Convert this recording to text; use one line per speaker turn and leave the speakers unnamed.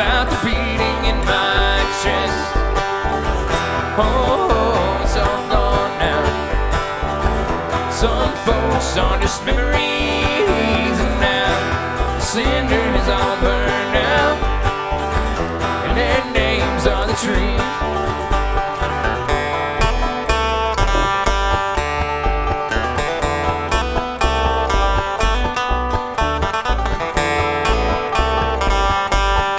about the beating in my chest. Oh, it's all gone now. Some folks are just memories, and now the cinder